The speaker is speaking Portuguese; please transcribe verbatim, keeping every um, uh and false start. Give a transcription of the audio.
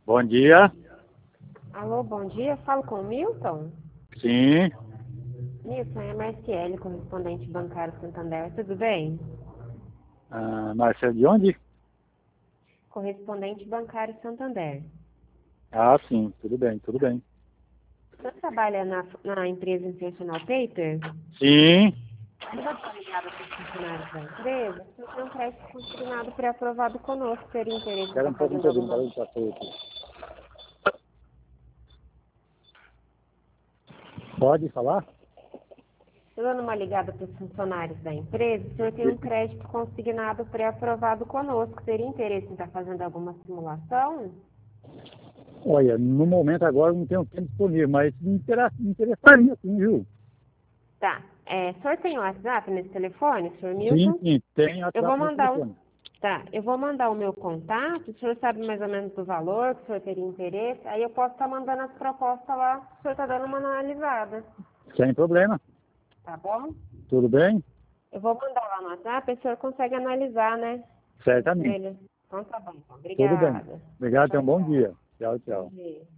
Bom dia. Alô, bom dia. Falo com o Milton? Sim. Milton, é Marciele, correspondente bancário Santander. Tudo bem? Ah, Marcelo, de onde? Correspondente bancário Santander. Ah, sim. Tudo bem, tudo bem. Você trabalha na, na empresa Intentional Paper? Sim. Você vai estar ligado para os funcionários da empresa? Você tem um crédito consignado pré-aprovado conosco. Teria interesse em Espera estar um pouco, não fazendo estou ouvindo, alguma... barulho de pastor aqui. Pode falar? Estou dando uma ligada para os funcionários da empresa. O senhor tem um crédito consignado pré-aprovado conosco. Teria interesse em estar fazendo alguma simulação? Olha, no momento agora eu não tenho tempo disponível, mas me interessa- me interessaria sim, viu? Tá. É, o senhor tem o WhatsApp nesse telefone, senhor Sim, Milton? sim. Tem Eu vou WhatsApp no mandar o... telefone. Tá, eu vou mandar o meu contato, o senhor sabe mais ou menos do valor, que o senhor teria interesse, aí eu posso estar mandando as propostas lá, o senhor está dando uma analisada, Sem problema. tá bom? Tudo bem? Eu vou mandar lá no WhatsApp, o senhor consegue analisar, né? Certamente. Beleza. Então tá bom, então. Tudo bem. Obrigada. Obrigado, tenha Tchau, um bom tchau. dia. Tchau, Bom tchau. dia.